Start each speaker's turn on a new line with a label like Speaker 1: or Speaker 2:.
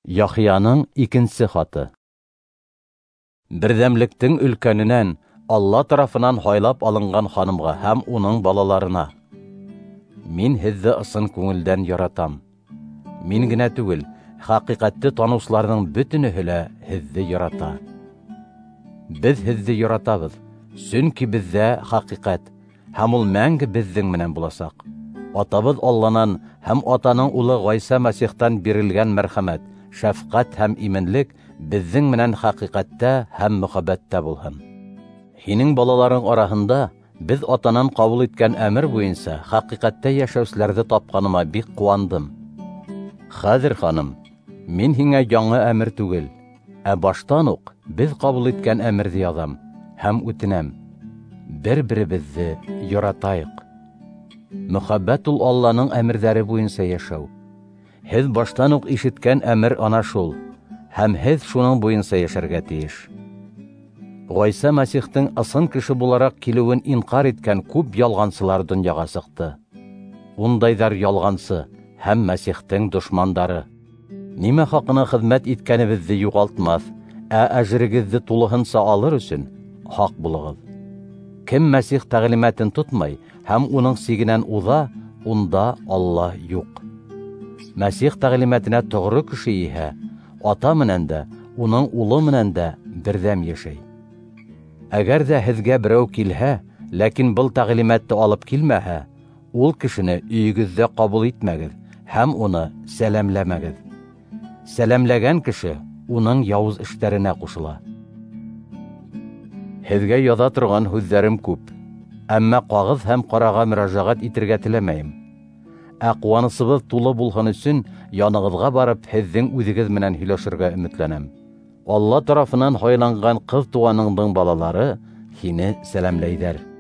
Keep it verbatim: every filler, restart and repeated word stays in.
Speaker 1: Яхияның икенче хаты. Бердәмлектең өлкәненән Алла тарафынан һайлап алынган ханымга һәм уның балаларына. Мин һезне ысын күңелдән яратам. Мин генә түгел, хакыйкатьте танучыларның бөтенеһе лә һезне ярата. Без һезне яратабыз, чөнки бездә хакыйкать һәм ул мәңге безнең менән булачак. Атабыз Алланың һәм атаның улы Гайса Мәсихтан бирелгән мәрхәмәт, шәфкать һәм именлек безнең менән хакыйкатьтә һәм мөхәббәттә булһын. Һинең балаларың араһында без атанан кабул иткән әмер буенча хакыйкатьтә яшәүчеләрне тапканыма бик куандым. Хәзер, ханым, мин һиңа яңа әмер түгел, ә баштан ук без кабул иткән әмерне язам һәм үтенәм. Бер-беребезне яратайык. Мөхәббәт ул Алланың әмерләре буенча яшәү. Һез баштан ук ишеткән әмер ана шул, һәм һез шуның буенча яшәргә тиеш. Гайса Мәсихтең ысын кеше буларак килүен инкар иткән күп ялгансылар дөньяга сыкты. Ундайдар ялгансы һәм Мәсихтең дошмандары. Нимә хакына хезмәт иткәнебезне югалтмас, ә әҗрегезне тулыһынча алыр өчен хак булыгыз. Кем Мәсих тәгълиматын тотмай һәм уның сигенән уза, унда Алла юк. Мәсих тәгълиматына тогры кеше иһә, ата менән дә, уның улы менән дә бердәм яшәй. Әгәр дә һезгә берәү килһә, ләкин был тәгълиматты алып килмәһә, ул кешене өйегездә кабул итмәгез һәм уны сәламләмәгез. Сәламләгән кеше уның явыз эшләренә кушыла. Һезгә яза торган һүзләрем күп, әмма кагыз һәм карага мөрәҗәгать итәргә теләмәйем. Ә куанысыбыз тулы булган өчен яныгызга барып, һезнең үзегез менән һөйләшергә өметләнәм. Алла тарафынан һайланган кыз туганыңның балалары һине сәламләйдәр.